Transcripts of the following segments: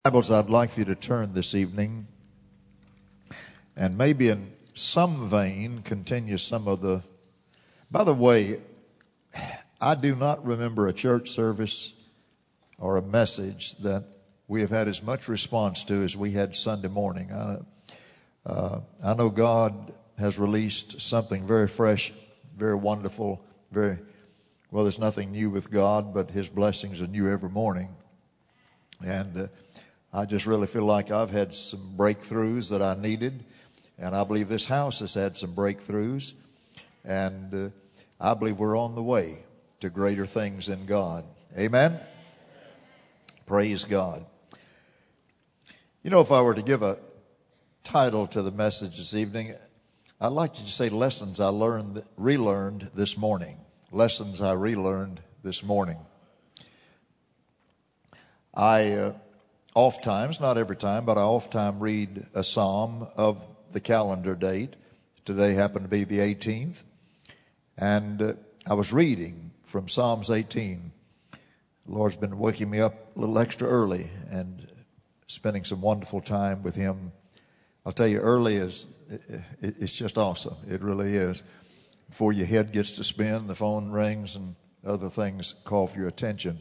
Bibles, I'd like for you to turn this evening and maybe in some vein continue some of the... By the way, I do not remember a church service or a message that we have had as much response to as we had Sunday morning. I know God has released something very fresh, very wonderful, well, there's nothing new with God, but His blessings are new every morning. And I just really feel like I've had some breakthroughs that I needed. And I believe this house has had some breakthroughs. And I believe we're on the way to greater things in God. Amen? Praise God. You know, if I were to give a title to the message this evening, I'd like to say lessons I relearned this morning. Lessons I relearned this morning. I oftentimes, not every time, but I oftentimes read a psalm of the calendar date. Today happened to be the 18th. And I was reading from Psalms 18. The Lord's been waking me up a little extra early and spending some wonderful time with Him. I'll tell you, early it's just awesome. It really is. Before your head gets to spin, the phone rings and other things call for your attention.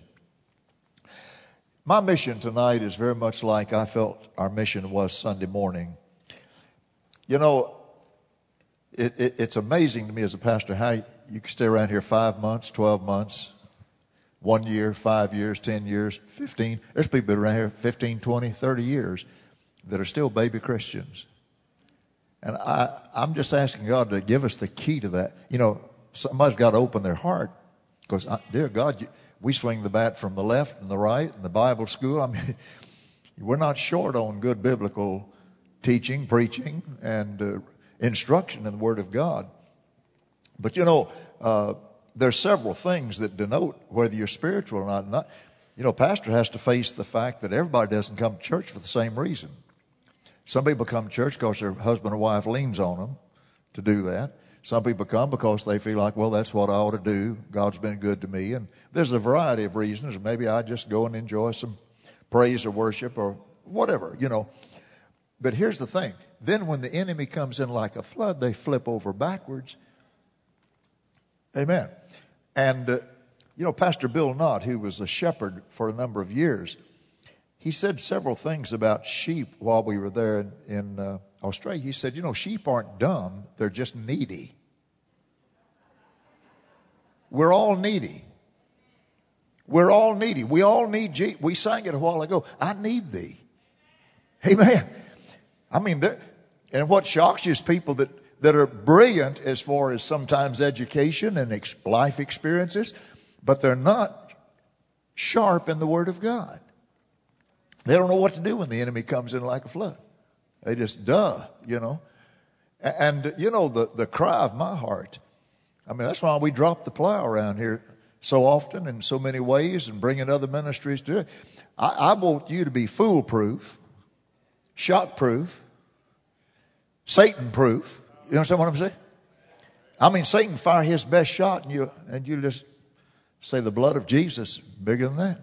My mission tonight is very much like I felt our mission was Sunday morning. You know, it's amazing to me as a pastor how you can stay around here 5 months, 12 months, 1 year, 5 years, 10 years, 15. There's people around here 15, 20, 30 years that are still baby Christians. And I'm just asking God to give us the key to that. You know, somebody's got to open their heart because, dear God, we swing the bat from the left and the right in the Bible school. I mean, we're not short on good biblical teaching, preaching, and instruction in the Word of God. But, you know, there's several things that denote whether you're spiritual or not. You know, pastor has to face the fact that everybody doesn't come to church for the same reason. Some people come to church because their husband or wife leans on them to do that. Some people come because they feel like, well, that's what I ought to do. God's been good to me. And there's a variety of reasons. Maybe I just go and enjoy some praise or worship or whatever, you know. But here's the thing. Then when the enemy comes in like a flood, they flip over backwards. Amen. And, you know, Pastor Bill Knott, who was a shepherd for a number of years, he said several things about sheep while we were there in Australia. He said, you know, sheep aren't dumb. They're just needy. We're all needy. We're all needy. We all need Jesus. We sang it a while ago. I need thee. Amen. I mean, and what shocks you is people that are brilliant as far as sometimes education and life experiences, but they're not sharp in the Word of God. They don't know what to do when the enemy comes in like a flood. They just, you know. And, you know, the cry of my heart, I mean, that's why we drop the plow around here so often in so many ways and bringing other ministries to it. I want you to be foolproof, shock-proof, Satan-proof. You understand what I'm saying? I mean, Satan fire his best shot and you just say the blood of Jesus is bigger than that.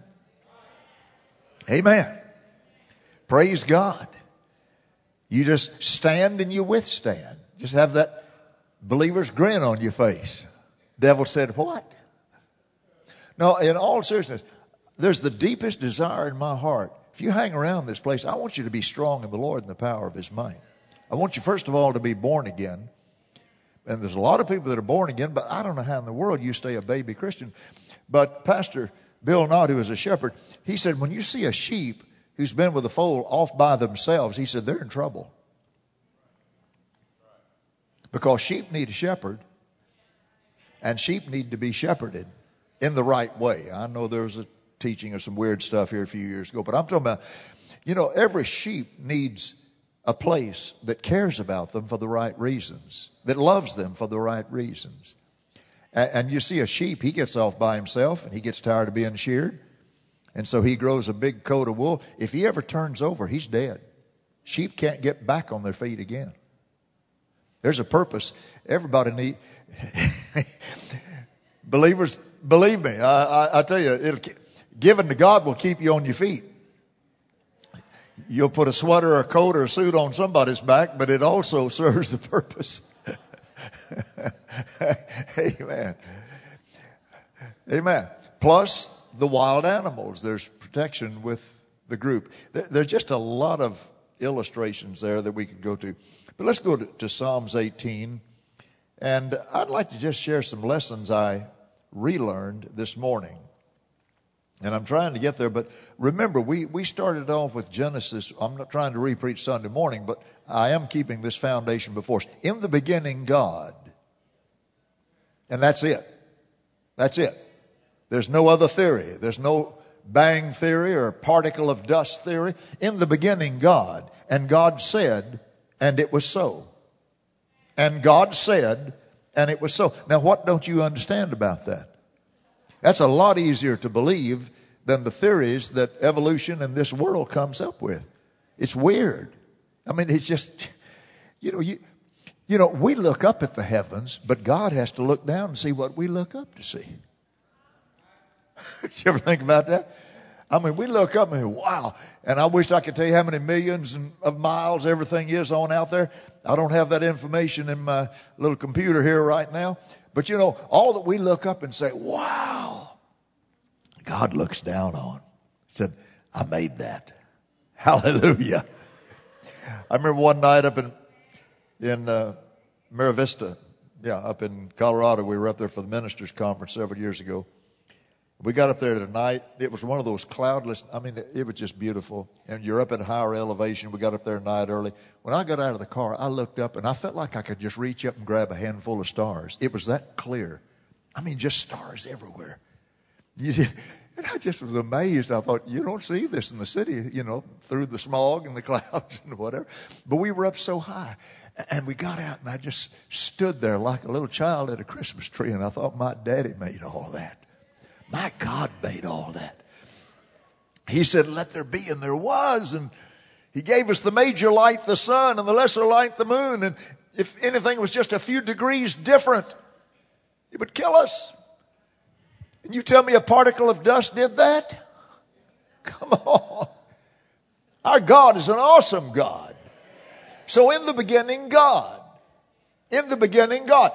Amen. Praise God. You just stand and you withstand. Just have that believer's grin on your face. Devil said, what? No, in all seriousness, there's the deepest desire in my heart. If you hang around this place, I want you to be strong in the Lord and the power of His might. I want you, first of all, to be born again. And there's a lot of people that are born again, but I don't know how in the world you stay a baby Christian. But Pastor Bill Knott, who is a shepherd, he said, when you see a sheep who's been with the fold off by themselves, he said, they're in trouble. Because sheep need a shepherd, and sheep need to be shepherded in the right way. I know there was a teaching of some weird stuff here a few years ago, but I'm talking about, you know, every sheep needs a place that cares about them for the right reasons, that loves them for the right reasons. And you see a sheep, he gets off by himself, and he gets tired of being sheared. And so he grows a big coat of wool. If he ever turns over, he's dead. Sheep can't get back on their feet again. There's a purpose. Everybody needs... Believers, believe me, I tell you, giving to God will keep you on your feet. You'll put a sweater or a coat or a suit on somebody's back, but it also serves the purpose. Amen. Amen. Plus the wild animals. There's protection with the group. There's just a lot of illustrations there that we could go to. But let's go to Psalms 18. And I'd like to just share some lessons I relearned this morning. And I'm trying to get there, but remember, we started off with Genesis. I'm not trying to re-preach Sunday morning, but I am keeping this foundation before us. In the beginning, God. And that's it. That's it. There's no other theory. There's no bang theory or particle of dust theory. In the beginning, God. And God said, and it was so. And God said, and it was so. Now, what don't you understand about that? That's a lot easier to believe than the theories that evolution and this world comes up with. It's weird. I mean, it's just, you know, we look up at the heavens, but God has to look down and see what we look up to see. Did you ever think about that? I mean, we look up and wow. And I wish I could tell you how many millions of miles everything is on out there. I don't have that information in my little computer here right now. But you know, all that we look up and say, wow, God looks down on. Said, I made that. Hallelujah. I remember one night up in Mira Vista, up in Colorado. We were up there for the ministers' conference several years ago. We got up there tonight. It was one of those cloudless, I mean, it was just beautiful. And you're up at a higher elevation. We got up there at night early. When I got out of the car, I looked up and I felt like I could just reach up and grab a handful of stars. It was that clear. I mean, just stars everywhere. And I just was amazed. I thought, you don't see this in the city, you know, through the smog and the clouds and whatever. But we were up so high. And we got out and I just stood there like a little child at a Christmas tree. And I thought, my daddy made all that. My God made all that. He said, let there be, and there was. And he gave us the major light, the sun, and the lesser light, the moon. And if anything was just a few degrees different, it would kill us. And you tell me a particle of dust did that? Come on. Our God is an awesome God. So in the beginning, God. In the beginning, God.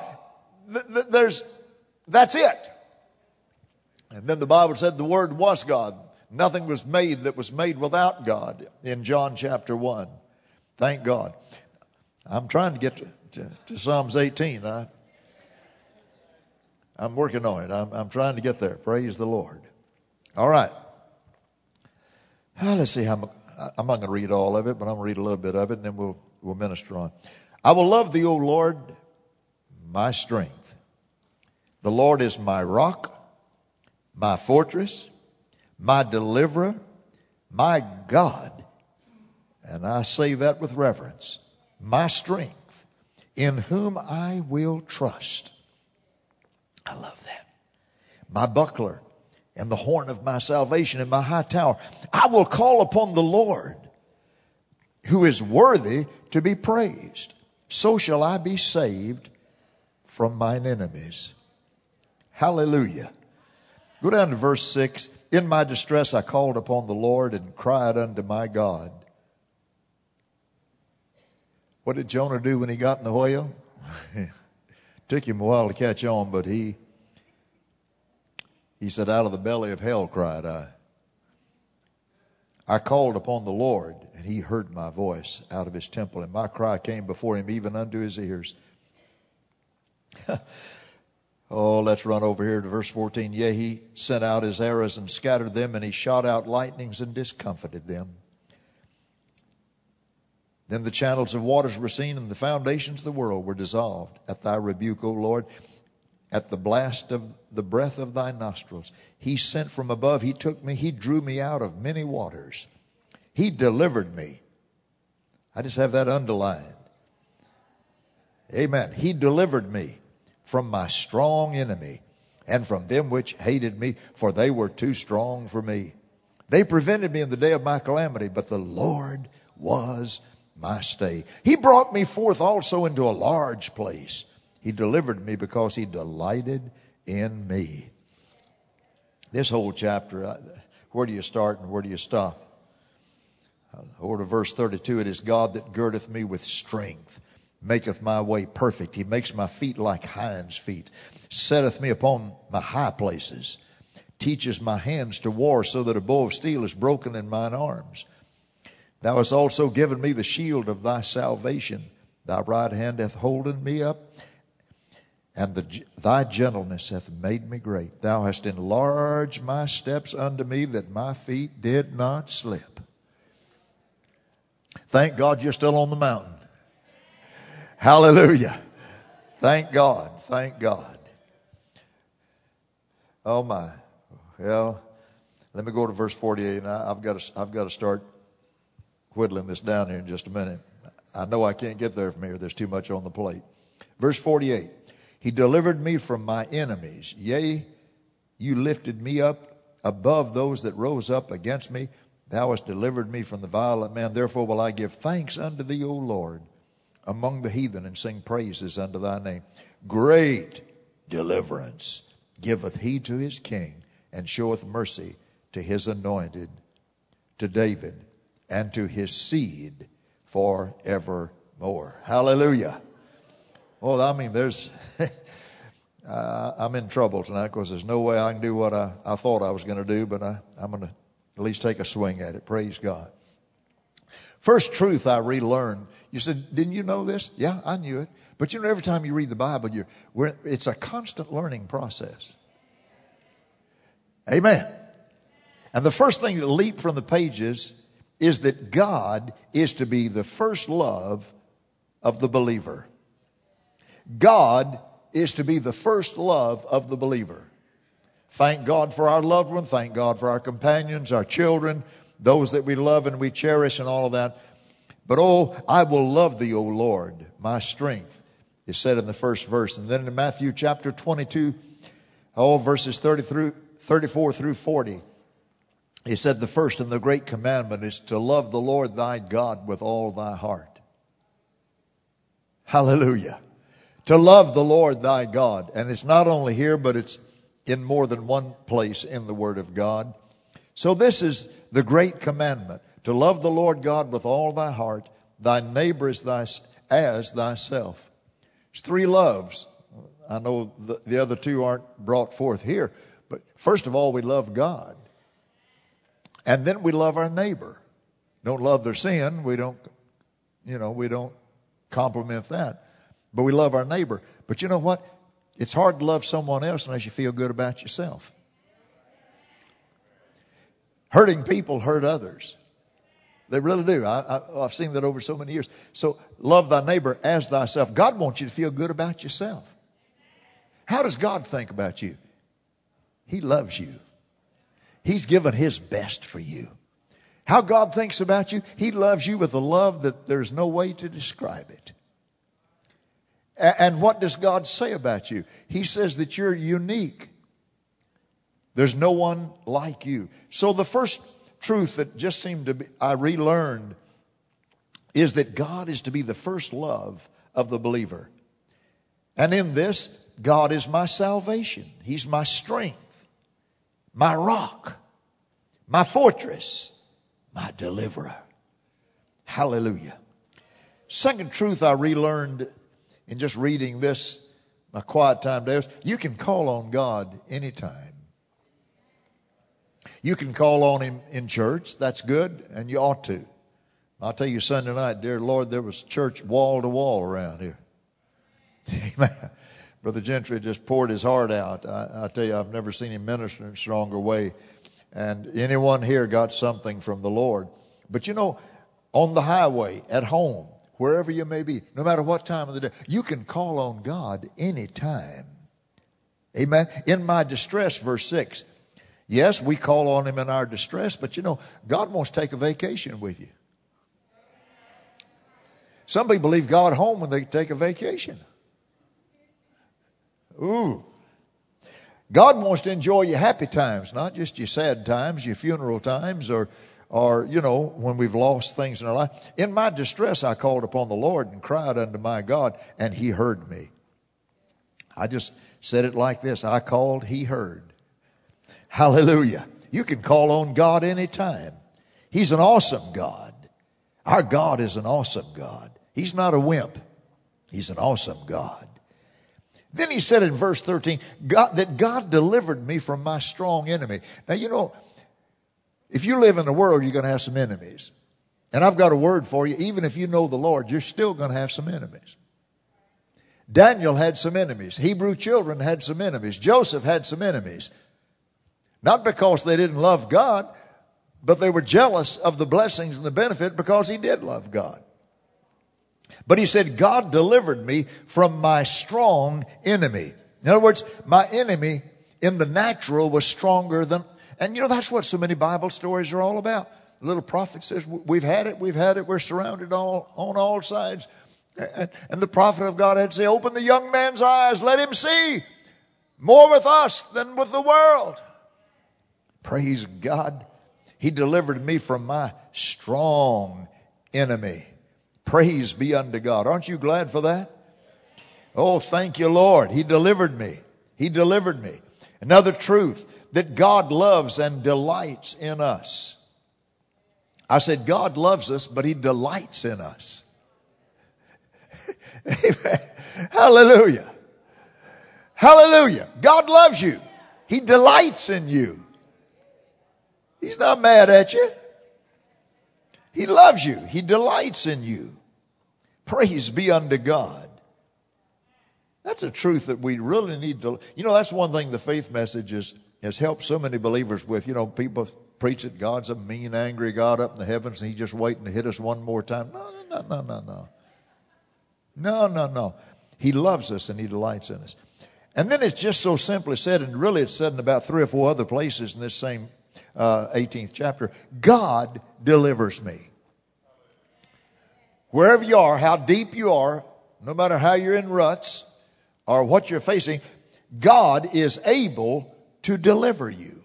That's it. And then the Bible said the Word was God. Nothing was made that was made without God in John chapter 1. Thank God. I'm trying to get to Psalms 18. I'm working on it. I'm trying to get there. Praise the Lord. All right. Let's see how I'm not going to read all of it, but I'm going to read a little bit of it, and then we'll minister on. I will love thee, O Lord, my strength. The Lord is my rock, my fortress, my deliverer, my God. And I say that with reverence. My strength, in whom I will trust. I love that. My buckler and the horn of my salvation and my high tower. I will call upon the Lord, who is worthy to be praised. So shall I be saved from mine enemies. Hallelujah. Go down to verse 6. In my distress I called upon the Lord and cried unto my God. What did Jonah do when he got in the whale? Took him a while to catch on, but he said, out of the belly of hell cried I. I called upon the Lord, and he heard my voice out of his temple, and my cry came before him even unto his ears. Oh, let's run over here to verse 14. Yea, he sent out his arrows and scattered them, and he shot out lightnings and discomfited them. Then the channels of waters were seen, and the foundations of the world were dissolved at thy rebuke, O Lord, at the blast of the breath of thy nostrils. He sent from above, he took me, he drew me out of many waters. He delivered me. I just have that underlined. Amen. He delivered me from my strong enemy and from them which hated me, for they were too strong for me. They prevented me in the day of my calamity, but the Lord was my stay. He brought me forth also into a large place. He delivered me because he delighted in me. This whole chapter, where do you start and where do you stop? Over to verse 32, it is God that girdeth me with strength, maketh my way perfect. He makes my feet like hinds' feet, setteth me upon my high places, teaches my hands to war, so that a bow of steel is broken in mine arms. Thou hast also given me the shield of thy salvation. Thy right hand hath holden me up, and thy gentleness hath made me great. Thou hast enlarged my steps unto me, that my feet did not slip. Thank God you're still on the mountain. Hallelujah. Thank God. Thank God. Oh my. Well, let me go to verse 48. And I've got to start whittling this down here in just a minute. I know I can't get there from here. There's too much on the plate. Verse 48. He delivered me from my enemies. Yea, you lifted me up above those that rose up against me. Thou hast delivered me from the violent man. Therefore will I give thanks unto thee, O Lord, among the heathen, and sing praises unto thy name. Great deliverance giveth he to his king, and showeth mercy to his anointed, to David, and to his seed forevermore. Hallelujah. Well, I mean, I'm in trouble tonight because there's no way I can do what I thought I was going to do, but I'm going to at least take a swing at it. Praise God. First truth I relearned. You said, didn't you know this? Yeah, I knew it. But you know, every time you read the Bible, it's a constant learning process. Amen. And the first thing that leaped from the pages is that God is to be the first love of the believer. God is to be the first love of the believer. Thank God for our loved one. Thank God for our companions, our children, those that we love and we cherish and all of that. But oh, I will love thee, O Lord, my strength, is said in the first verse. And then in Matthew chapter 22, verses 34 through 40, he said the first and the great commandment is to love the Lord thy God with all thy heart. Hallelujah. To love the Lord thy God. And it's not only here, but it's in more than one place in the Word of God. So this is the great commandment, to love the Lord God with all thy heart, thy neighbor as thyself. There's three loves. I know the other two aren't brought forth here, but first of all, we love God. And then we love our neighbor. Don't love their sin. We don't compliment that. But we love our neighbor. But you know what? It's hard to love someone else unless you feel good about yourself. Hurting people hurt others. They really do. I've seen that over so many years. So love thy neighbor as thyself. God wants you to feel good about yourself. How does God think about you? He loves you. He's given his best for you. How God thinks about you? He loves you with a love that there's no way to describe it. And what does God say about you? He says that you're unique. There's no one like you. So the first truth that just seemed to be, I relearned, is that God is to be the first love of the believer. And in this, God is my salvation. He's my strength, my rock, my fortress, my deliverer. Hallelujah. Second truth I relearned in just reading this, my quiet time days, you can call on God anytime. You can call on him in church. That's good, and you ought to. I'll tell you Sunday night, dear Lord, there was church wall to wall around here. Amen. Brother Gentry just poured his heart out. I tell you, I've never seen him minister in a stronger way. And anyone here got something from the Lord. But you know, on the highway, at home, wherever you may be, no matter what time of the day, you can call on God anytime. Amen. In my distress, verse 6. Yes, we call on him in our distress, but you know, God wants to take a vacation with you. Some people leave God home when they take a vacation. Ooh. God wants to enjoy your happy times, not just your sad times, your funeral times, or you know, when we've lost things in our life. In my distress, I called upon the Lord and cried unto my God, and he heard me. I just said it like this. I called, he heard. Hallelujah. You can call on God anytime. He's an awesome God. Our God is an awesome God. He's not a wimp. He's an awesome God. Then he said in verse 13, that God delivered me from my strong enemy. Now, you know, if you live in the world, you're going to have some enemies. And I've got a word for you. Even if you know the Lord, you're still going to have some enemies. Daniel had some enemies. Hebrew children had some enemies. Joseph had some enemies. Not because they didn't love God, but they were jealous of the blessings and the benefit because he did love God. But he said, God delivered me from my strong enemy. In other words, my enemy in the natural was stronger than, and you know, that's what so many Bible stories are all about. The little prophet says, we've had it, we're surrounded on all sides. And the prophet of God had to say, open the young man's eyes, let him see more with us than with the world. Praise God. He delivered me from my strong enemy. Praise be unto God. Aren't you glad for that? Oh, thank you, Lord. He delivered me. He delivered me. Another truth, that God loves and delights in us. I said God loves us, but he delights in us. Amen. Hallelujah. Hallelujah. God loves you. He delights in you. He's not mad at you. He loves you. He delights in you. Praise be unto God. That's a truth that we really need to, you know, that's one thing the faith message has helped so many believers with. You know, people preach that God's a mean, angry God up in the heavens and he's just waiting to hit us one more time. No. He loves us and he delights in us. And then it's just so simply said, and really it's said in about 3 or 4 other places in this same 18th chapter, God delivers me. Wherever you are, how deep you are, no matter how you're in ruts or what you're facing, God is able to deliver you.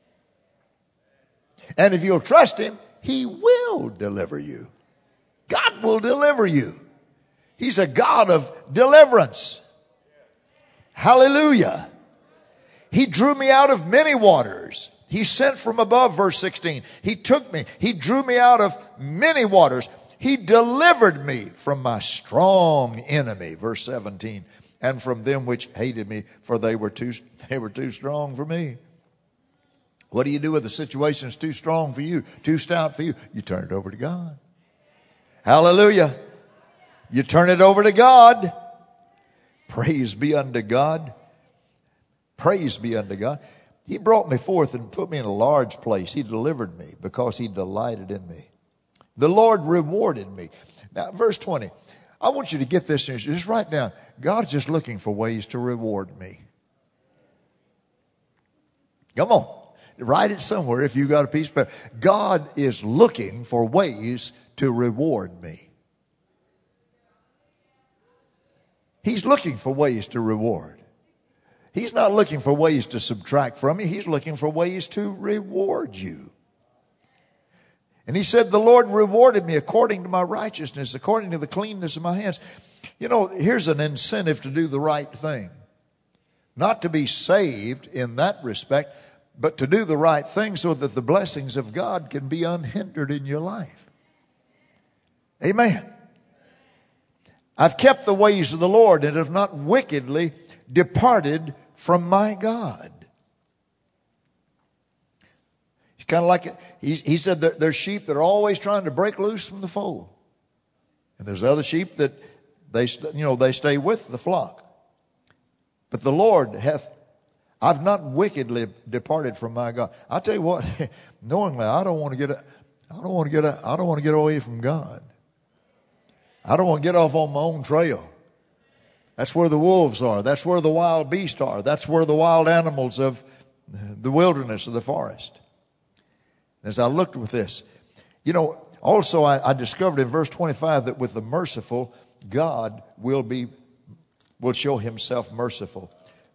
And if you'll trust him, he will deliver you. God will deliver you. He's a God of deliverance. Hallelujah. He drew me out of many waters. He sent from above, verse 16. He took me. He drew me out of many waters. He delivered me from my strong enemy, verse 17, and from them which hated me, for they were too strong for me. What do you do if the situation is too strong for you, too stout for you? You turn it over to God. Hallelujah. You turn it over to God. Praise be unto God. Praise be unto God. He brought me forth and put me in a large place. He delivered me because he delighted in me. The Lord rewarded me. Now, verse 20. I want you to get this. Just write down. God's just looking for ways to reward me. Come on. Write it somewhere if you've got a piece of paper. God is looking for ways to reward me. He's looking for ways to reward. He's not looking for ways to subtract from you. He's looking for ways to reward you. And he said, the Lord rewarded me according to my righteousness, according to the cleanness of my hands. You know, here's an incentive to do the right thing. Not to be saved in that respect, but to do the right thing so that the blessings of God can be unhindered in your life. Amen. I've kept the ways of the Lord and have not wickedly departed from my God. It's kind of like, he said that there's sheep that are always trying to break loose from the fold. And there's other sheep that they stay with the flock. But the Lord I've not wickedly departed from my God. I'll tell you what, knowingly, I don't want to get away from God. I don't want to get off on my own trail. That's where the wolves are. That's where the wild beasts are. That's where the wild animals of the wilderness of the forest. As I looked with this, also I discovered in verse 25 that with the merciful, God will show himself merciful.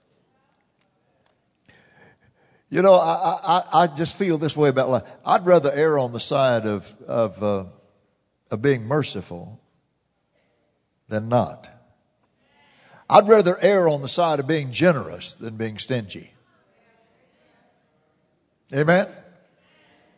I just feel this way about life. I'd rather err on the side of being merciful than not. I'd rather err on the side of being generous than being stingy. Amen?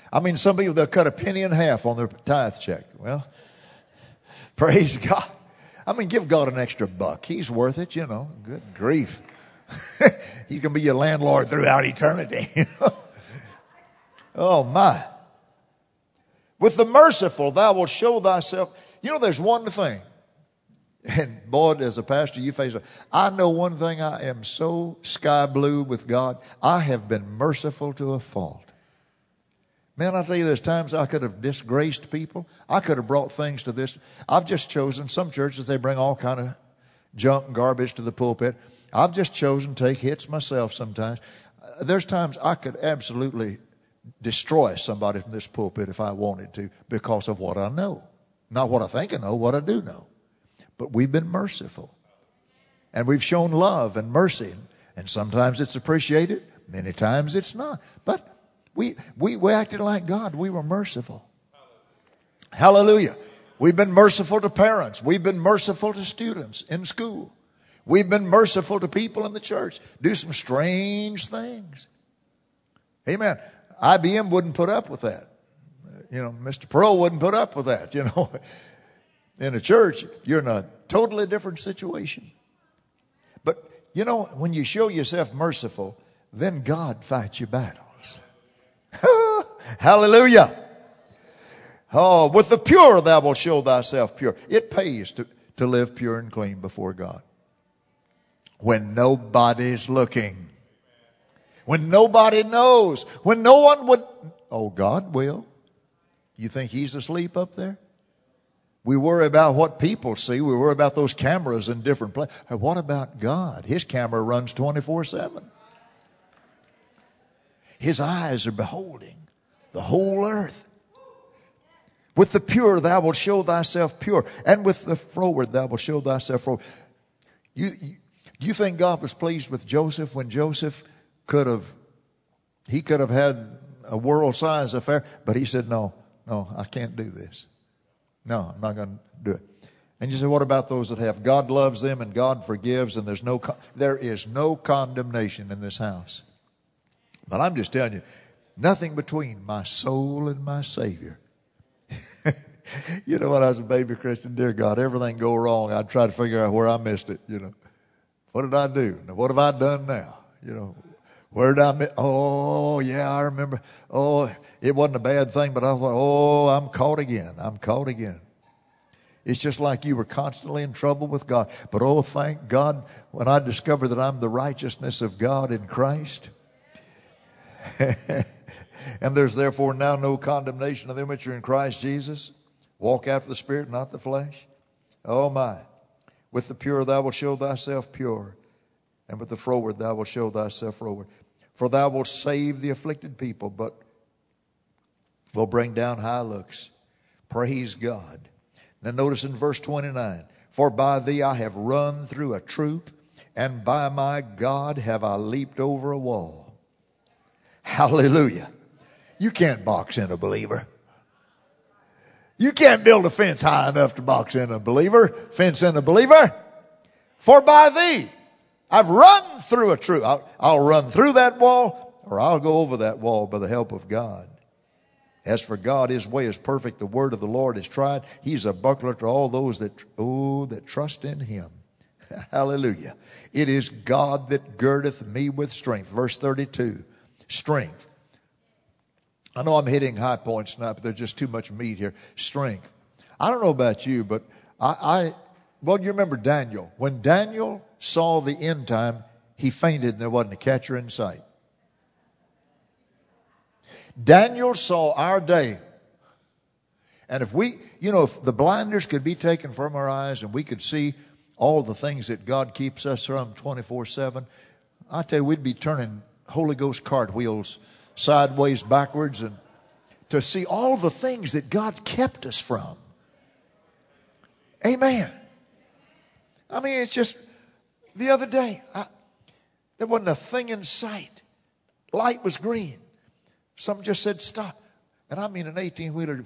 I mean, some people, they'll cut a penny in half on their tithe check. Well, praise God. I mean, give God an extra buck. He's worth it, you know. Good grief. He can be your landlord throughout eternity. You know? Oh, my. With the merciful, thou wilt show thyself. You know, there's one thing. And boy, as a pastor, you face it. I know one thing. I am so sky blue with God. I have been merciful to a fault. Man, I tell you, there's times I could have disgraced people. I could have brought things to this. I've just chosen, some churches, they bring all kind of junk and garbage to the pulpit. I've just chosen to take hits myself sometimes. There's times I could absolutely destroy somebody from this pulpit if I wanted to because of what I know. Not what I think I know, what I do know. But we've been merciful. And we've shown love and mercy. And sometimes it's appreciated. Many times it's not. But we acted like God. We were merciful. Hallelujah. We've been merciful to parents. We've been merciful to students in school. We've been merciful to people in the church. Do some strange things. Amen. IBM wouldn't put up with that. You know, Mr. Pearl wouldn't put up with that, you know. In a church, you're in a totally different situation. But, you know, when you show yourself merciful, then God fights your battles. Hallelujah. Oh, with the pure thou wilt show thyself pure. It pays to live pure and clean before God. When nobody's looking. When nobody knows. When no one would. Oh, God will. You think he's asleep up there? We worry about what people see. We worry about those cameras in different places. What about God? His camera runs 24/7. His eyes are beholding the whole earth. With the pure thou wilt show thyself pure, and with the froward thou wilt show thyself froward. You think God was pleased with Joseph when Joseph could have had a world-size affair, but he said, no, I can't do this. No, I'm not going to do it. And you say, what about those that have? God loves them and God forgives, and there is no condemnation in this house. But I'm just telling you, nothing between my soul and my Savior. You know, when I was a baby Christian, dear God, everything go wrong. I'd try to figure out where I missed it, you know. What did I do? Now, what have I done now? You know, where did I miss? Oh, yeah, I remember. Oh, it wasn't a bad thing, but I thought, oh, I'm caught again. I'm caught again. It's just like you were constantly in trouble with God. But oh, thank God, when I discovered that I'm the righteousness of God in Christ. And there's therefore now no condemnation of them which are in Christ Jesus. Walk after the Spirit, not the flesh. Oh, my. With the pure thou wilt show thyself pure, and with the froward thou wilt show thyself froward. For thou wilt save the afflicted people, but will bring down high looks. Praise God. Now notice in verse 29, for by thee I have run through a troop, and by my God have I leaped over a wall. Hallelujah. You can't box in a believer. You can't build a fence high enough to box in a believer, fence in a believer. For by thee I've run through a troop. I'll run through that wall, or I'll go over that wall by the help of God. As for God, his way is perfect. The word of the Lord is tried. He's a buckler to all those that trust in him. Hallelujah. It is God that girdeth me with strength. Verse 32, strength. I know I'm hitting high points now, but there's just too much meat here. Strength. I don't know about you, but well, you remember Daniel. When Daniel saw the end time, he fainted and there wasn't a catcher in sight. Daniel saw our day. And if if the blinders could be taken from our eyes and we could see all the things that God keeps us from 24/7, I tell you, we'd be turning Holy Ghost cartwheels sideways, backwards, and to see all the things that God kept us from. Amen. I mean, it's just the other day, there wasn't a thing in sight. Light was green. Something just said stop. And I mean an 18-wheeler.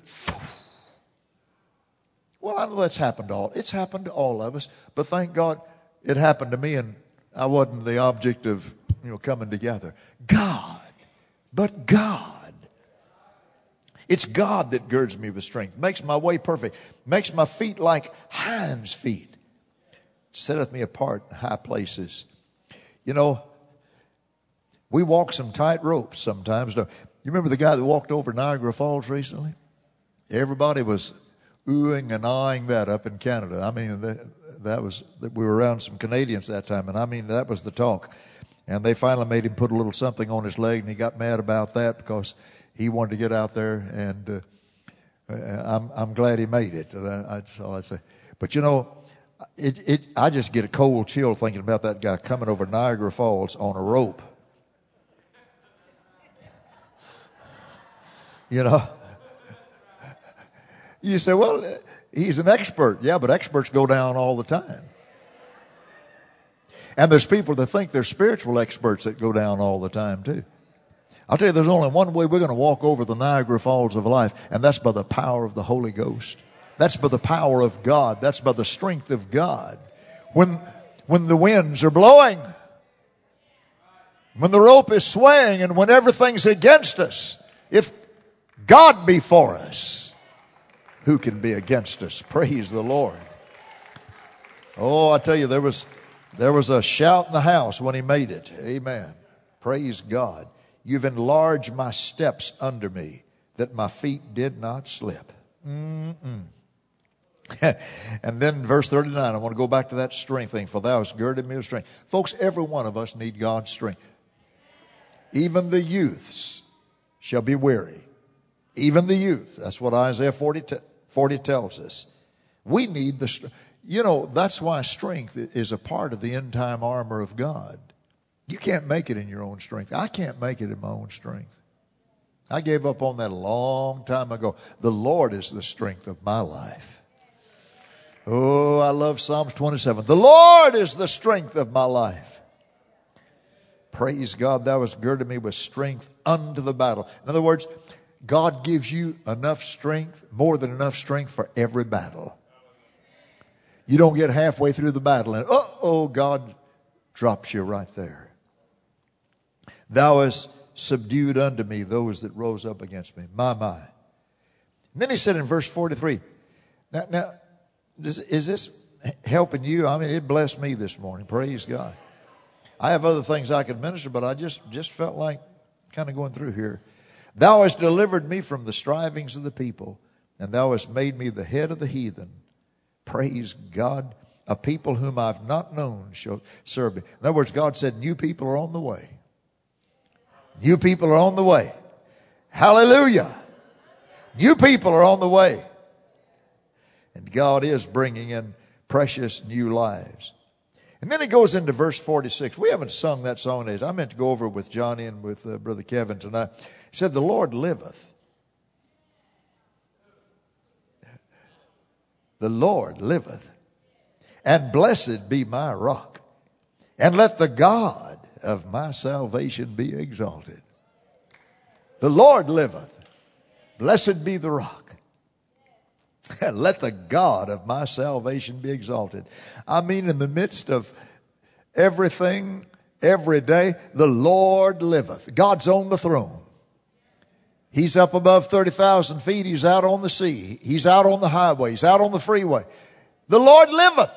Well, I know that's happened to all. It's happened to all of us. But thank God it happened to me and I wasn't the object of, coming together. God. But God. It's God that girds me with strength, makes my way perfect, makes my feet like hinds' feet, setteth me apart in high places. You know, we walk some tight ropes sometimes. You remember the guy that walked over Niagara Falls recently? Everybody was oohing and ahhing that up in Canada. I mean, we were around some Canadians that time, and I mean, that was the talk. And they finally made him put a little something on his leg, and he got mad about that because he wanted to get out there, and I'm glad he made it. That's all I'd say. But you know, I just get a cold chill thinking about that guy coming over Niagara Falls on a rope. You know, you say, well, he's an expert. Yeah, but experts go down all the time. And there's people that think they're spiritual experts that go down all the time too. I'll tell you, there's only one way we're going to walk over the Niagara Falls of life, and that's by the power of the Holy Ghost. That's by the power of God. That's by the strength of God. When the winds are blowing, when the rope is swaying, and when everything's against us, if God be for us, who can be against us? Praise the Lord. Oh, I tell you, there was a shout in the house when he made it. Amen. Praise God. You've enlarged my steps under me, that my feet did not slip. And then verse 39, I want to go back to that strength thing. For thou hast girded me with strength. Folks, every one of us need God's strength. Even the youths shall be weary. Even the youth. That's what Isaiah 40 tells us. We need the strength. You know, that's why strength is a part of the end time armor of God. You can't make it in your own strength. I can't make it in my own strength. I gave up on that a long time ago. The Lord is the strength of my life. Oh, I love Psalms 27. The Lord is the strength of my life. Praise God, thou hast girded me with strength unto the battle. In other words, God gives you enough strength, more than enough strength for every battle. You don't get halfway through the battle and, God drops you right there. Thou hast subdued unto me those that rose up against me. My. And then he said in verse 43, now is this helping you? I mean, it blessed me this morning. Praise God. I have other things I could minister, but I just felt like kind of going through here. Thou hast delivered me from the strivings of the people, and thou hast made me the head of the heathen. Praise God. A people whom I've not known shall serve me. In other words, God said, new people are on the way. New people are on the way. Hallelujah. New people are on the way. And God is bringing in precious new lives. And then he goes into verse 46. We haven't sung that song days. I meant to go over with Johnny and with Brother Kevin tonight. He said, the Lord liveth. The Lord liveth. And blessed be my rock. And let the God of my salvation be exalted. The Lord liveth. Blessed be the rock. And let the God of my salvation be exalted. I mean, in the midst of everything, every day, the Lord liveth. God's on the throne. He's up above 30,000 feet. He's out on the sea. He's out on the highway. He's out on the freeway. The Lord liveth.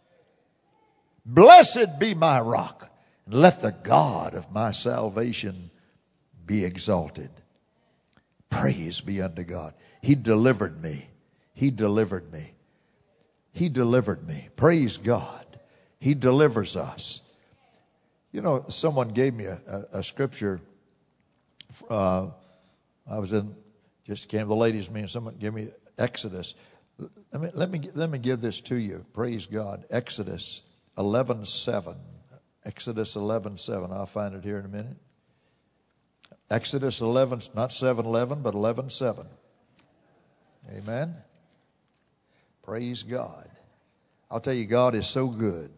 Blessed be my rock. And let the God of my salvation be exalted. Praise be unto God. He delivered me. He delivered me. He delivered me. Praise God. He delivers us. You know, someone gave me a scripture. I was in, just came to the ladies' meeting. Someone gave me Exodus. Let me give this to you. Praise God. Exodus 11:7. Exodus 11:7. I'll find it here in a minute. Exodus 11, not 7:11, but 11:7. Amen. Praise God. I'll tell you, God is so good.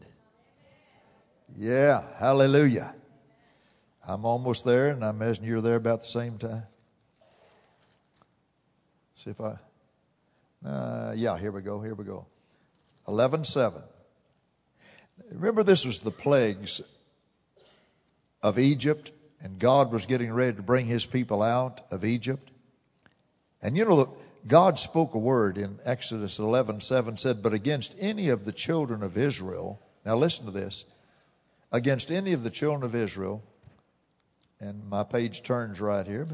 Yeah, hallelujah. I'm almost there, and I imagine you're there about the same time. See if yeah, here we go. 11:7. Remember, this was the plagues of Egypt, and God was getting ready to bring his people out of Egypt. And you know, God spoke a word in Exodus 11:7, said, but against any of the children of Israel, now listen to this, against any of the children of Israel, and my page turns right here,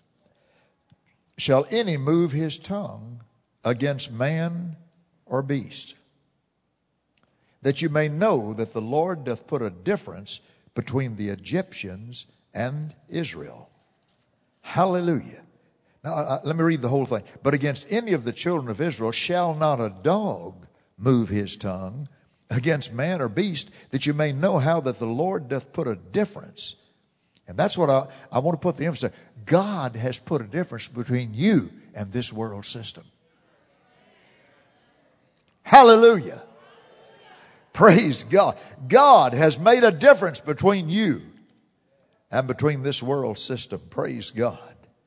shall any move his tongue against man or beast, that you may know that the Lord doth put a difference between the Egyptians and Israel. Hallelujah. Now, let me read the whole thing. But against any of the children of Israel shall not a dog move his tongue against man or beast, that you may know how that the Lord doth put a difference. And that's what I want to put the emphasis on. God has put a difference between you and this world system. Hallelujah. Praise God. God has made a difference between you and between this world system. Praise God.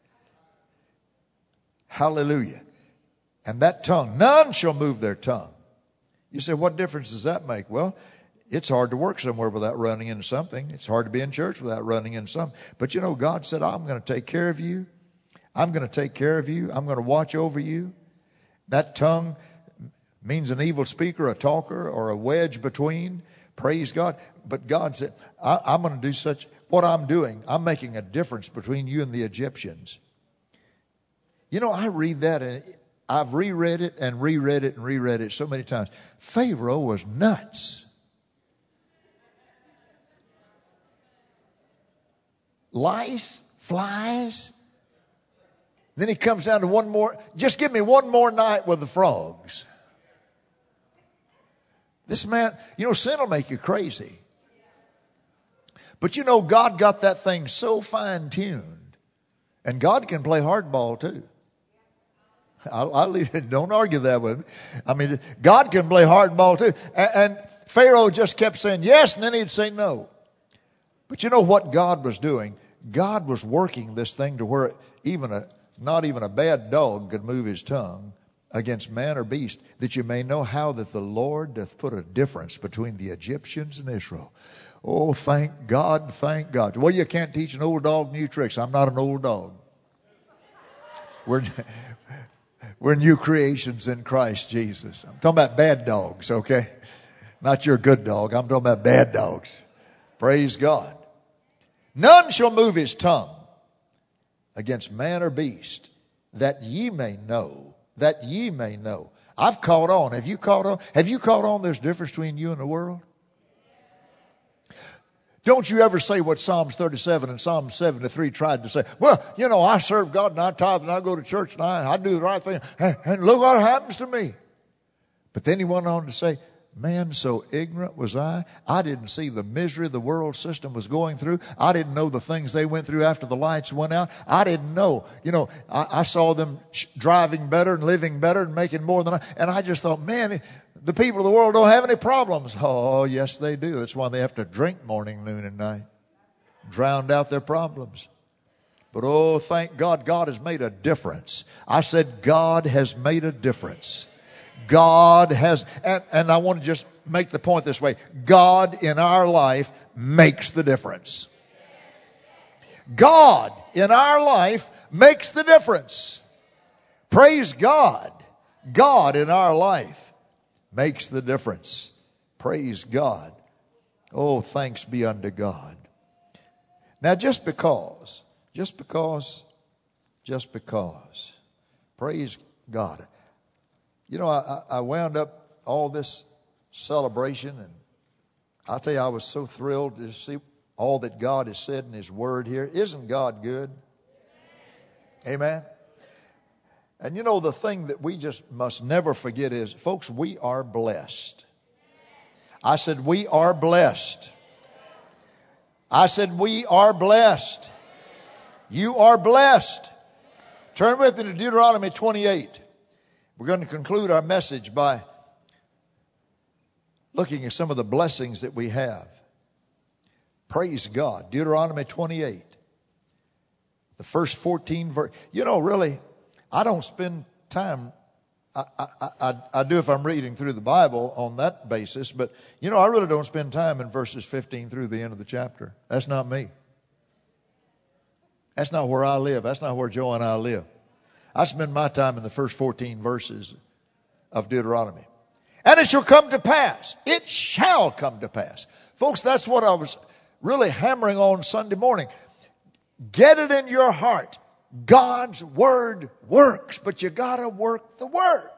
Hallelujah. And that tongue, none shall move their tongue. You say, what difference does that make? Well, it's hard to work somewhere without running into something. It's hard to be in church without running into something. But you know, God said, I'm going to take care of you. I'm going to take care of you. I'm going to watch over you. That tongue means an evil speaker, a talker, or a wedge between. Praise God. But God said, I'm going to do such, what I'm doing, I'm making a difference between you and the Egyptians. You know, I read that and I've reread it and reread it and reread it so many times. Pharaoh was nuts. Lice, flies. Then he comes down to one more. Just give me one more night with the frogs. This man, you know, sin will make you crazy. But you know, God got that thing so fine-tuned. And God can play hardball too. Don't argue that with me. I mean, God can play hardball too. And Pharaoh just kept saying yes, and then he'd say no. But you know what God was doing? God was working this thing to where not even a bad dog could move his tongue against man or beast, that you may know how that the Lord doth put a difference between the Egyptians and Israel. Oh, thank God, thank God. Well, you can't teach an old dog new tricks. I'm not an old dog. We're new creations in Christ Jesus. I'm talking about bad dogs, okay? Not your good dog. I'm talking about bad dogs. Praise God. None shall move his tongue against man or beast, that ye may know, that ye may know. I've caught on. Have you caught on? Have you caught on there's a difference between you and the world? Don't you ever say what Psalms 37 and Psalm 73 tried to say. Well, you know, I serve God and I tithe and I go to church and I do the right thing. And look what happens to me. But then he went on to say, man, so ignorant was I. I didn't see the misery the world system was going through. I didn't know the things they went through after the lights went out. I didn't know. You know, I saw them driving better and living better and making more than I. And I just thought, man, the people of the world don't have any problems. Oh, yes, they do. That's why they have to drink morning, noon, and night. Drowned out their problems. But oh, thank God, God has made a difference. I said, God has made a difference. God has, and I want to just make the point this way. God in our life makes the difference. God in our life makes the difference. Praise God. God in our life makes the difference. Praise God. Oh, thanks be unto God. Now, just because, praise God. You know, I wound up all this celebration, and I'll tell you, I was so thrilled to see all that God has said in His Word here. Isn't God good? Amen. And you know, the thing that we just must never forget is, folks, we are blessed. I said, we are blessed. I said, we are blessed. You are blessed. Turn with me to Deuteronomy 28. We're going to conclude our message by looking at some of the blessings that we have. Praise God. Deuteronomy 28. The first 14 verses. You know, really, I don't spend time. I do if I'm reading through the Bible on that basis. But, you know, I really don't spend time in verses 15 through the end of the chapter. That's not me. That's not where I live. That's not where Joe and I live. I spend my time in the first 14 verses of Deuteronomy. And it shall come to pass. It shall come to pass. Folks, that's what I was really hammering on Sunday morning. Get it in your heart. God's word works, but you got to work the word.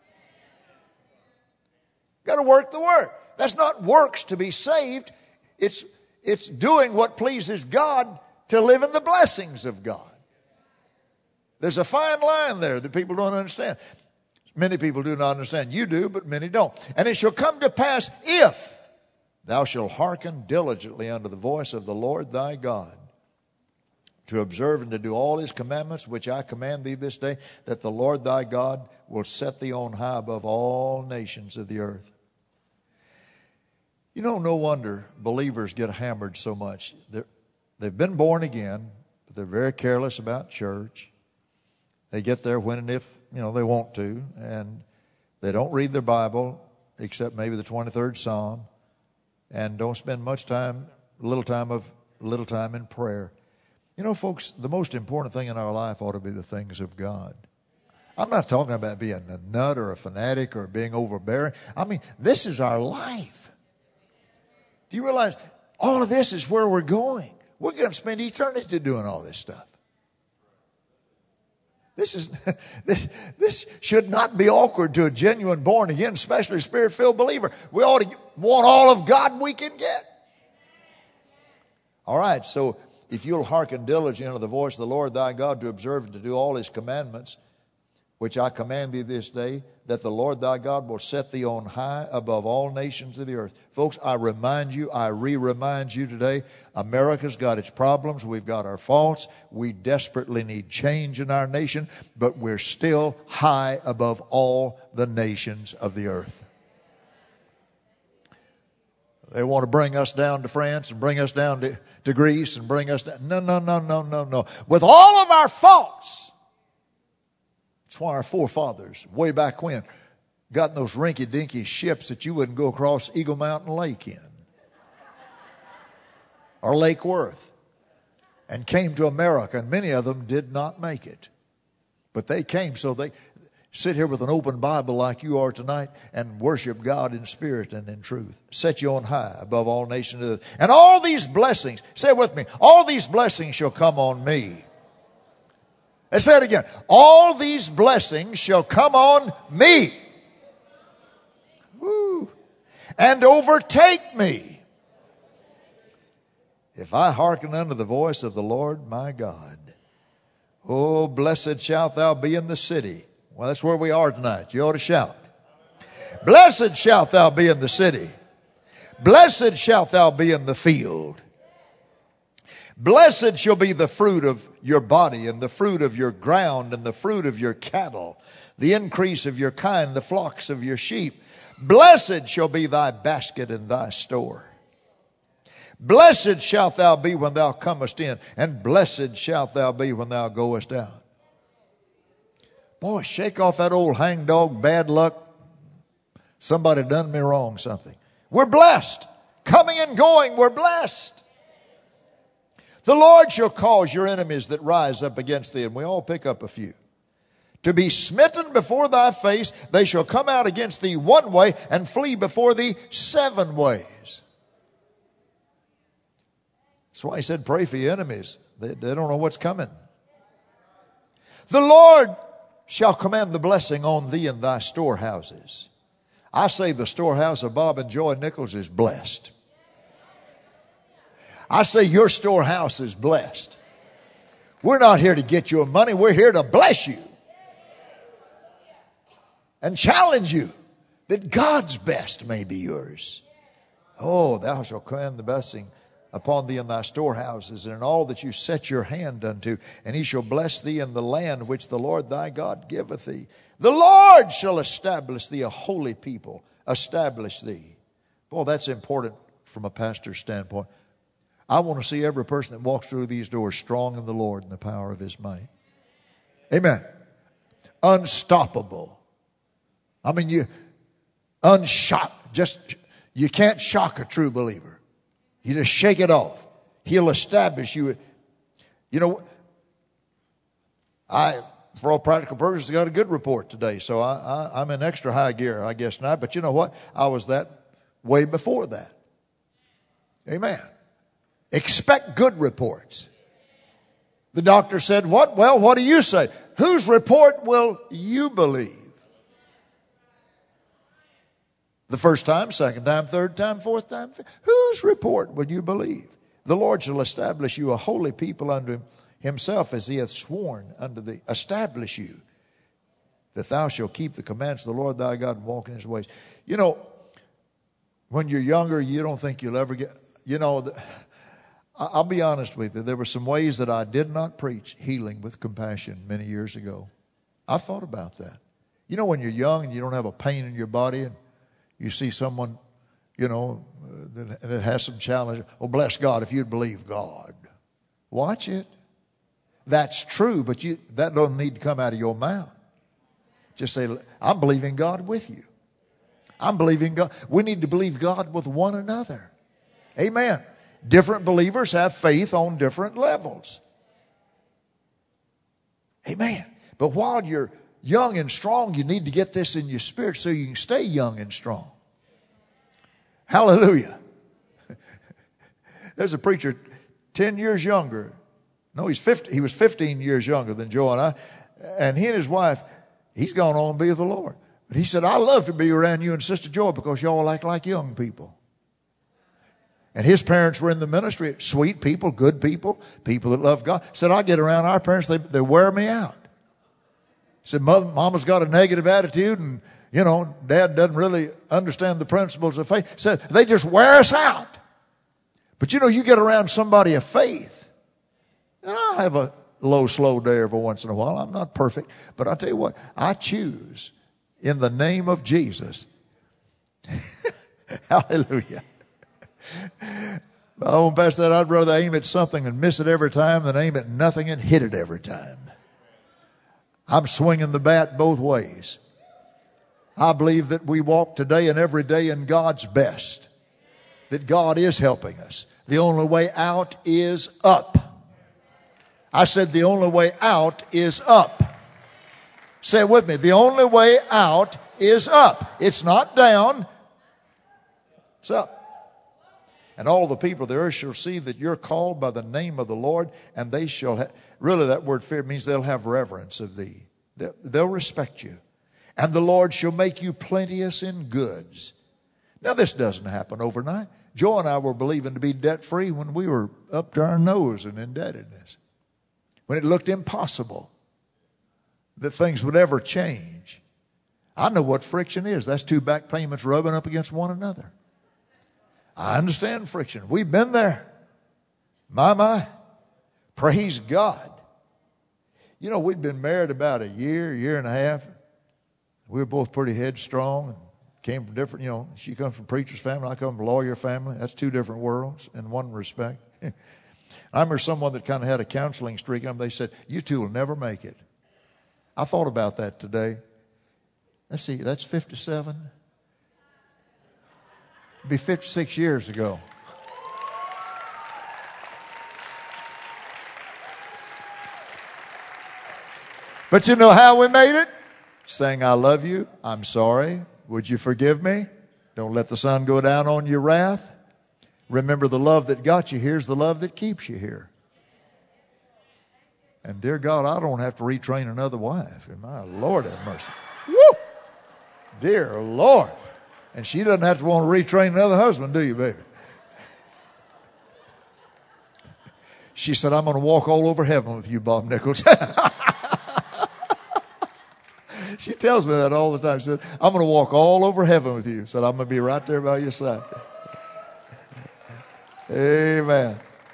Got to work the word. That's not works to be saved. It's doing what pleases God to live in the blessings of God. There's a fine line there that people don't understand. Many people do not understand. You do, but many don't. And it shall come to pass if thou shalt hearken diligently unto the voice of the Lord thy God, to observe and to do all his commandments, which I command thee this day, that the Lord thy God will set thee on high above all nations of the earth. You know, no wonder believers get hammered so much. They've been born again, but they're very careless about church. They get there when and if, they want to, and they don't read their Bible except maybe the 23rd Psalm, and don't spend little time in prayer. Folks, the most important thing in our life ought to be the things of God. I'm not talking about being a nut or a fanatic or being overbearing. I mean, this is our life. Do you realize all of this is where we're going? We're going to spend eternity doing all this stuff. This should not be awkward to a genuine born again, especially a spirit-filled believer. We ought to want all of God we can get. All right, so if you'll hearken diligently unto the voice of the Lord thy God, to observe and to do all his commandments, which I command thee this day, that the Lord thy God will set thee on high above all nations of the earth. Folks, I remind you, I re-remind you today, America's got its problems. We've got our faults. We desperately need change in our nation, but we're still high above all the nations of the earth. They want to bring us down to France and bring us down to Greece and bring us down. No. With all of our faults, that's why our forefathers, way back when, got in those rinky-dinky ships that you wouldn't go across Eagle Mountain Lake in, or Lake Worth, and came to America, and many of them did not make it. But they came, so they sit here with an open Bible like you are tonight and worship God in spirit and in truth. Set you on high above all nations of the earth. And all these blessings, say it with me, all these blessings shall come on me. Let's say it again. All these blessings shall come on me. Woo. And overtake me, if I hearken unto the voice of the Lord my God. Oh, blessed shalt thou be in the city. Well, that's where we are tonight. You ought to shout. Blessed shalt thou be in the city. Blessed shalt thou be in the field. Blessed shall be the fruit of your body, and the fruit of your ground, and the fruit of your cattle, the increase of your kind, the flocks of your sheep. Blessed shall be thy basket and thy store. Blessed shalt thou be when thou comest in, and blessed shalt thou be when thou goest out. Boy, shake off that old hangdog bad luck. Somebody done me wrong something. We're blessed. Coming and going, we're blessed. The Lord shall cause your enemies that rise up against thee, and we all pick up a few, to be smitten before thy face. They shall come out against thee one way and flee before thee 7 ways. That's why he said pray for your enemies. They don't know what's coming. The Lord shall command the blessing on thee in thy storehouses. I say the storehouse of Bob and Joy Nichols is blessed. I say your storehouse is blessed. We're not here to get your money. We're here to bless you and challenge you that God's best may be yours. Oh, thou shalt command the blessing upon thee in thy storehouses and in all that you set your hand unto, and he shall bless thee in the land which the Lord thy God giveth thee. The Lord shall establish thee a holy people. Establish thee. Boy, that's important from a pastor's standpoint. I want to see every person that walks through these doors strong in the Lord and the power of his might. Amen. Unstoppable. I mean, you can't shock a true believer. You just shake it off. He'll establish you. You know, for all practical purposes, got a good report today. So I'm in extra high gear, I guess, now. But you know what? I was that way before that. Amen. Expect good reports. The doctor said, what? Well, what do you say? Whose report will you believe? The first time, second time, third time, fourth time. Whose report will you believe? The Lord shall establish you a holy people unto himself, as he hath sworn unto thee. Establish you, that thou shalt keep the commandments of the Lord thy God and walk in his ways. You know, when you're younger, you don't think you'll ever get, you know, I'll be honest with you. There were some ways that I did not preach healing with compassion many years ago. I thought about that. You know, when you're young and you don't have a pain in your body and you see someone, you know, that has some challenge. Oh, bless God, if you'd believe God. Watch it. That's true, but that doesn't need to come out of your mouth. Just say, I'm believing God with you. I'm believing God. We need to believe God with one another. Amen. Different believers have faith on different levels. Amen. But while you're young and strong, you need to get this in your spirit so you can stay young and strong. Hallelujah. There's a preacher 10 years younger. No, he was 15 years younger than Joe and I. And he and his wife, he's gone on to be with the Lord. But he said, I love to be around you and Sister Joy because y'all act like young people. And his parents were in the ministry, sweet people, good people, people that love God. Said, I get around our parents, they wear me out. Said, Mama's got a negative attitude and, you know, Dad doesn't really understand the principles of faith. Said, they just wear us out. But, you know, you get around somebody of faith. And I have a low, slow day every once in a while. I'm not perfect. But I'll tell you what, I choose in the name of Jesus. Hallelujah. I won't pass that. I'd rather aim at something and miss it every time than aim at nothing and hit it every time. I'm swinging the bat both ways. I believe that we walk today and every day in God's best. That God is helping us. The only way out is up. I said the only way out is up. Say it with me. The only way out is up. It's not down. It's up. And all the people of the earth shall see that you're called by the name of the Lord, and they shall have, really that word fear means they'll have reverence of thee. They'll respect you. And the Lord shall make you plenteous in goods. Now this doesn't happen overnight. Joe and I were believing to be debt-free when we were up to our nose in indebtedness. When it looked impossible that things would ever change. I know what friction is. That's two back payments rubbing up against one another. I understand friction. We've been there. My. Praise God. You know, we'd been married about a year and a half. We were both pretty headstrong and came from different, you know, she comes from preacher's family. I come from a lawyer family. That's two different worlds in one respect. I remember someone that kind of had a counseling streak on them. They said, you two will never make it. I thought about that today. Let's see, that's 57. It'd be 56 years ago. But you know how we made it? Saying, I love you. I'm sorry. Would you forgive me? Don't let the sun go down on your wrath. Remember, the love that got you here is the love that keeps you here. And dear God, I don't have to retrain another wife. And my Lord have mercy. Woo! Dear Lord. And she doesn't have to want to retrain another husband, do you, baby? She said, I'm going to walk all over heaven with you, Bob Nichols. She tells me that all the time. She said, I'm going to walk all over heaven with you. Said, I'm going to be right there by your side. Amen.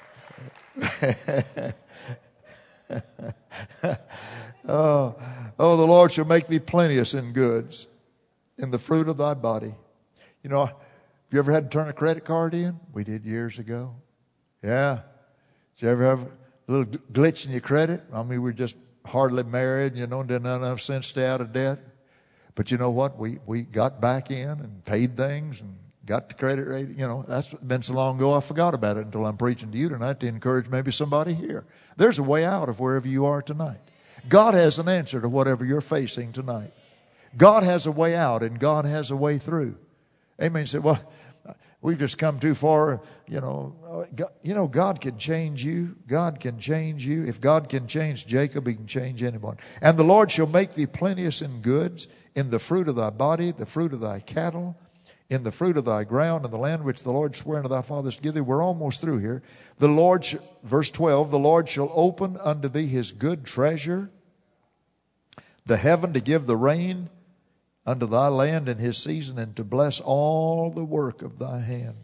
Oh, the Lord shall make thee plenteous in goods, in the fruit of thy body. You know, have you ever had to turn a credit card in? We did years ago. Yeah. Did you ever have a little glitch in your credit? I mean, we're just hardly married, you know, didn't have enough sense to stay out of debt. But you know what? We got back in and paid things and got the credit rating. You know, that's been so long ago I forgot about it until I'm preaching to you tonight to encourage maybe somebody here. There's a way out of wherever you are tonight. God has an answer to whatever you're facing tonight. God has a way out and God has a way through. Amen. You say, well, we've just come too far. God can change you. God can change you. If God can change Jacob, He can change anyone. And the Lord shall make thee plenteous in goods, in the fruit of thy body, the fruit of thy cattle, in the fruit of thy ground, in the land which the Lord sware unto thy fathers to give thee. We're almost through here. The Lord, verse 12, the Lord shall open unto thee His good treasure, the heaven to give the rain unto thy land in his season, and to bless all the work of thy hand.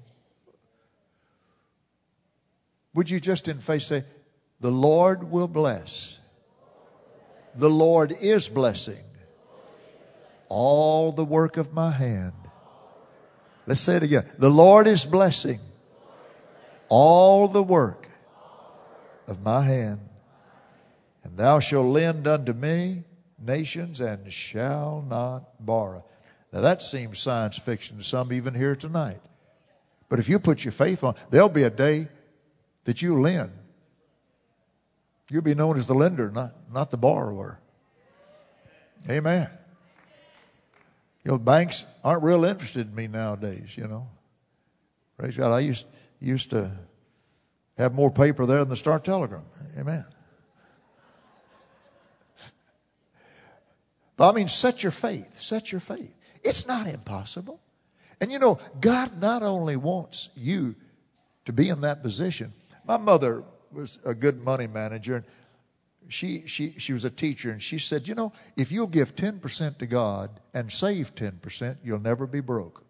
Would you just in faith say, the Lord will bless. The Lord is blessing all the work of my hand. Let's say it again. The Lord is blessing all the work of my hand. And thou shalt lend unto many nations and shall not borrow. Now that seems science fiction to some even here tonight. But if you put your faith on, there'll be a day that you lend. You'll be known as the lender, not the borrower. Amen. Banks aren't real interested in me nowadays, Praise God. I used to have more paper there than the Star Telegram. Amen. But set your faith. Set your faith. It's not impossible. And God not only wants you to be in that position. My mother was a good money manager, and she was a teacher, and she said, if you'll give 10% to God and save 10%, you'll never be broke.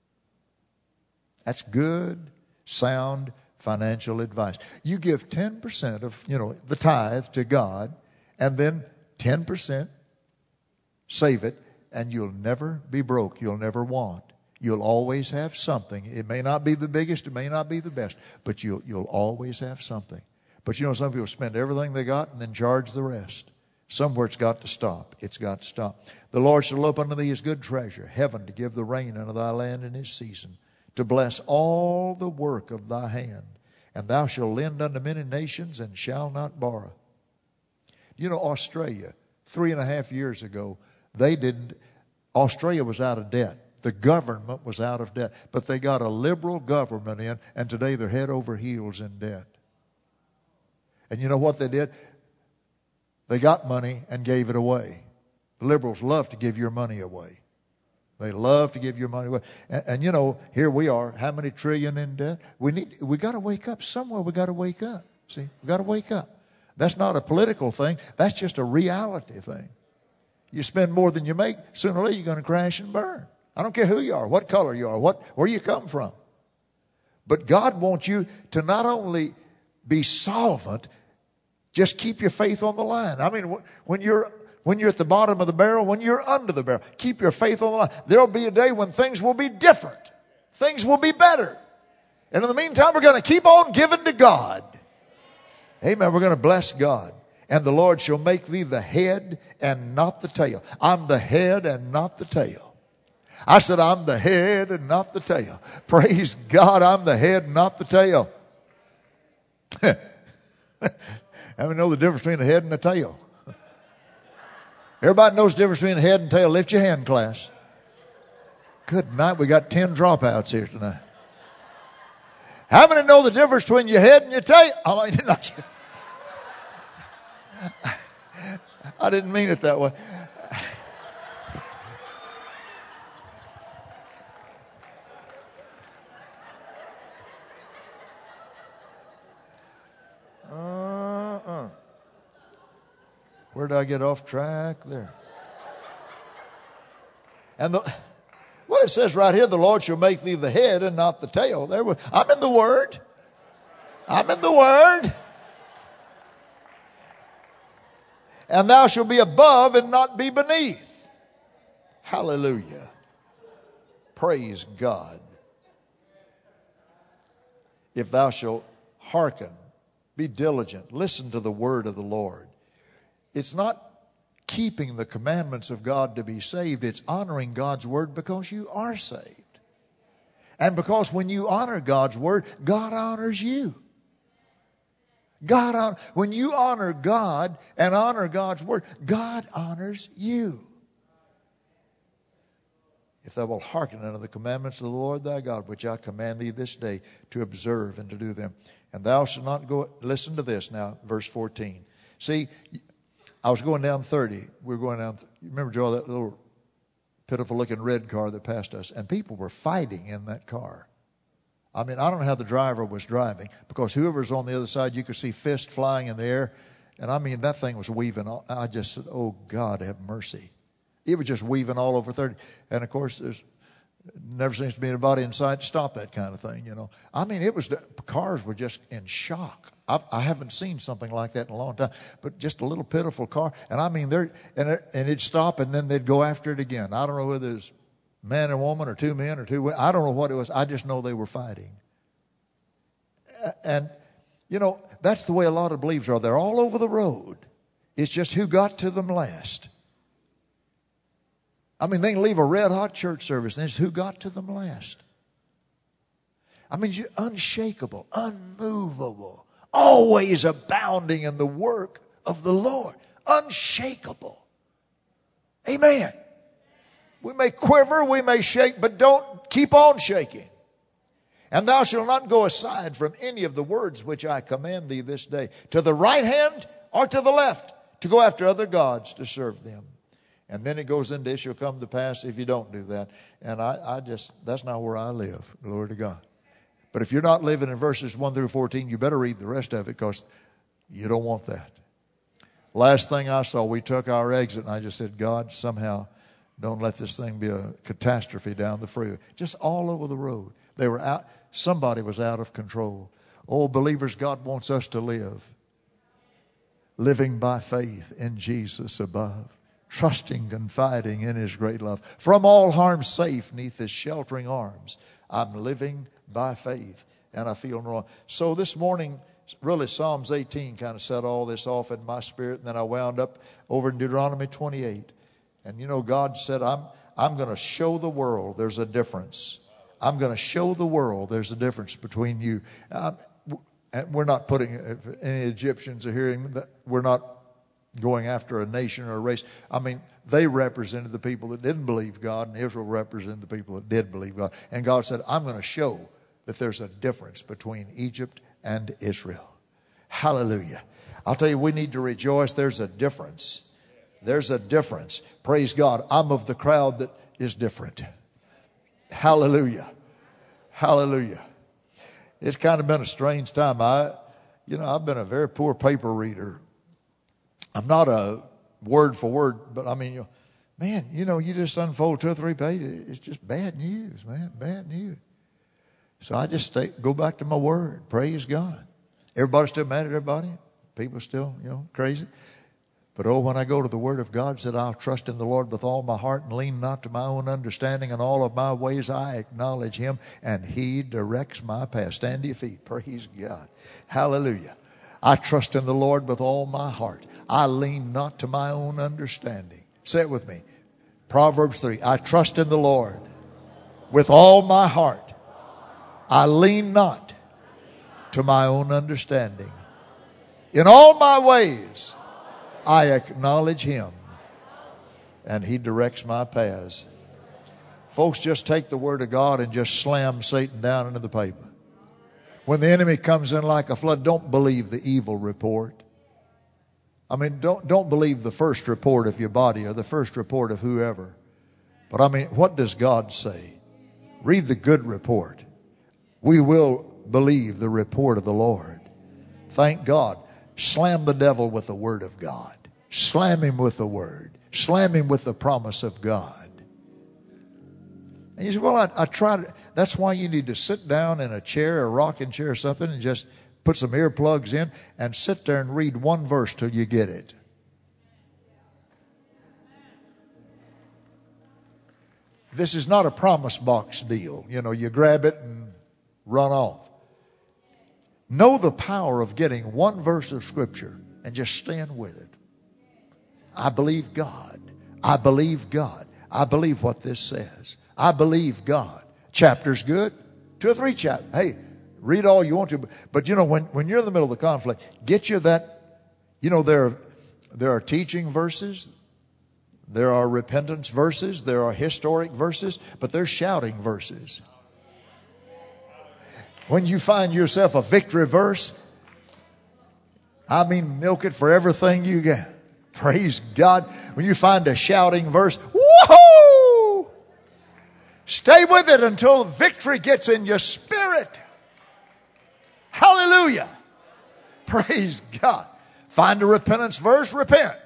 That's good, sound financial advice. You give 10% of, the tithe to God, and then 10% save it, and you'll never be broke. You'll never want. You'll always have something. It may not be the biggest, it may not be the best, but you'll always have something. But some people spend everything they got and then charge the rest. Somewhere it's got to stop. It's got to stop. The Lord shall open unto thee His good treasure, heaven to give the rain unto thy land in his season, to bless all the work of thy hand. And thou shalt lend unto many nations and shall not borrow. Australia, 3.5 years ago, Australia was out of debt. The government was out of debt. But they got a liberal government in, and today they're head over heels in debt. And you know what they did? They got money and gave it away. The liberals love to give your money away. They love to give your money away. And here we are, how many trillion in debt? We got to wake up. Somewhere we got to wake up. See, we got to wake up. That's not a political thing. That's just a reality thing. You spend more than you make, sooner or later you're going to crash and burn. I don't care who you are, what color you are, where you come from. But God wants you to not only be solvent, just keep your faith on the line. When you're at the bottom of the barrel, when you're under the barrel, keep your faith on the line. There'll be a day when things will be different. Things will be better. And in the meantime, we're going to keep on giving to God. Amen. We're going to bless God. And the Lord shall make thee the head and not the tail. I'm the head and not the tail. I said, I'm the head and not the tail. Praise God, I'm the head and not the tail. How many know the difference between a head and a tail? Everybody knows the difference between a head and tail. Lift your hand, class. Good night. We got 10 dropouts here tonight. How many know the difference between your head and your tail? I didn't mean it that way. Where did I get off track there? And what it says right here, the Lord shall make thee the head and not the tail. I'm in the Word. I'm in the Word. And thou shalt be above and not be beneath. Hallelujah. Praise God. If thou shalt hearken, be diligent, listen to the word of the Lord. It's not keeping the commandments of God to be saved. It's honoring God's word because you are saved. And because when you honor God's word, God honors you. When you honor God and honor God's word, God honors you. If thou wilt hearken unto the commandments of the Lord thy God, which I command thee this day to observe and to do them. And thou shalt not go, listen to this now, verse 14. See, I was going down 30. We were going down, you remember, Joel, that little pitiful looking red car that passed us? And people were fighting in that car. I mean, I don't know how the driver was driving, because whoever's on the other side, you could see fists flying in the air. And I mean, that thing was weaving. I just said, oh, God, have mercy. It was just weaving all over 30. And, of course, there's never seems to be anybody in sight to stop that kind of thing, you know. I mean, cars were just in shock. I haven't seen something like that in a long time. But just a little pitiful car. And, I mean, and it'd stop, and then they'd go after it again. I don't know whether it was man and woman or two men or two women. I don't know what it was. I just know they were fighting. And, you know, that's the way a lot of believers are. They're all over the road. It's just who got to them last. I mean, they can leave a red-hot church service, and it's who got to them last. I mean, you're unshakable, unmovable, always abounding in the work of the Lord. Unshakable. Amen. We may quiver, we may shake, but don't keep on shaking. And thou shalt not go aside from any of the words which I command thee this day, to the right hand or to the left, to go after other gods to serve them. And then it goes into, it shall come to pass if you don't do that. And that's not where I live. Glory to God. But if you're not living in verses 1 through 14, you better read the rest of it, because you don't want that. Last thing I saw, we took our exit, and I just said, God, somehow don't let this thing be a catastrophe down the freeway. Just all over the road. They were out. Somebody was out of control. Oh, believers, God wants us to live. Living by faith in Jesus above. Trusting, confiding in His great love. From all harm safe neath His sheltering arms. I'm living by faith, and I feel no wrong. So this morning, really Psalms 18 kind of set all this off in my spirit. And then I wound up over in Deuteronomy 28. And you know, God said, I'm going to show the world there's a difference. I'm going to show the world there's a difference between you. And we're not putting, if any Egyptians are hearing that, we're not going after a nation or a race. I mean, they represented the people that didn't believe God, and Israel represented the people that did believe God. And God said, I'm going to show that there's a difference between Egypt and Israel. Hallelujah. I'll tell you, we need to rejoice. There's a difference. There's a difference. Praise God. I'm of the crowd that is different. Hallelujah. Hallelujah. It's kind of been a strange time. I've been a very poor paper reader. I'm not a word for word, but I mean, you just unfold 2 or 3 pages. It's just bad news, man, bad news. So I just go back to my word. Praise God. Everybody's still mad at everybody. People still, crazy. But when I go to the Word of God, said, I'll trust in the Lord with all my heart and lean not to my own understanding. In all of my ways I acknowledge Him, and He directs my path. Stand to your feet. Praise God. Hallelujah. I trust in the Lord with all my heart. I lean not to my own understanding. Say it with me. Proverbs 3. I trust in the Lord with all my heart. I lean not to my own understanding. In all my ways, I acknowledge Him, and He directs my paths. Folks, just take the Word of God and just slam Satan down into the pavement. When the enemy comes in like a flood, don't believe the evil report. I mean, don't believe the first report of your body or the first report of whoever. But I mean, what does God say? Read the good report. We will believe the report of the Lord. Thank God. Slam the devil with the Word of God. Slam him with the Word. Slam him with the promise of God. And you say, well, I tried. That's why you need to sit down in a chair, a rocking chair or something, and just put some earplugs in and sit there and read one verse till you get it. This is not a promise box deal. You grab it and run off. Know the power of getting one verse of Scripture and just stand with it. I believe God. I believe God. I believe what this says. I believe God. Chapter's good. 2 or 3 chapters. Hey, Read all you want to. But you know, when you're in the middle of the conflict, get you that, you know, there are teaching verses. There are repentance verses. There are historic verses. But there's shouting verses. When you find yourself a victory verse, I mean, milk it for everything you get. Praise God. When you find a shouting verse, woohoo! Stay with it until victory gets in your spirit. Hallelujah. Praise God. Find a repentance verse, repent.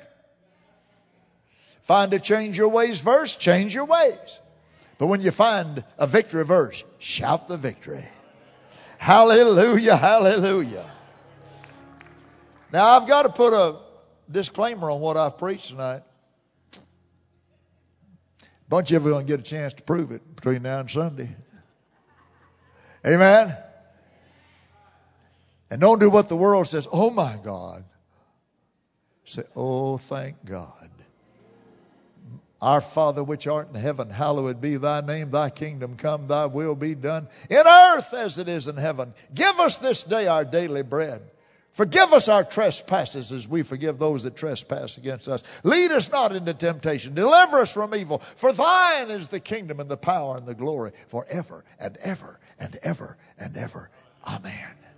Find a change your ways verse, change your ways. But when you find a victory verse, shout the victory. Hallelujah, hallelujah. Now I've got to put a disclaimer on what I've preached tonight. A bunch of you are going to get a chance to prove it between now and Sunday. Amen? And don't do what the world says. Oh my God. Say, oh thank God. Our Father which art in heaven, hallowed be thy name. Thy kingdom come, thy will be done in earth as it is in heaven. Give us this day our daily bread. Forgive us our trespasses as we forgive those that trespass against us. Lead us not into temptation. Deliver us from evil. For thine is the kingdom and the power and the glory forever and ever and ever and ever. Amen.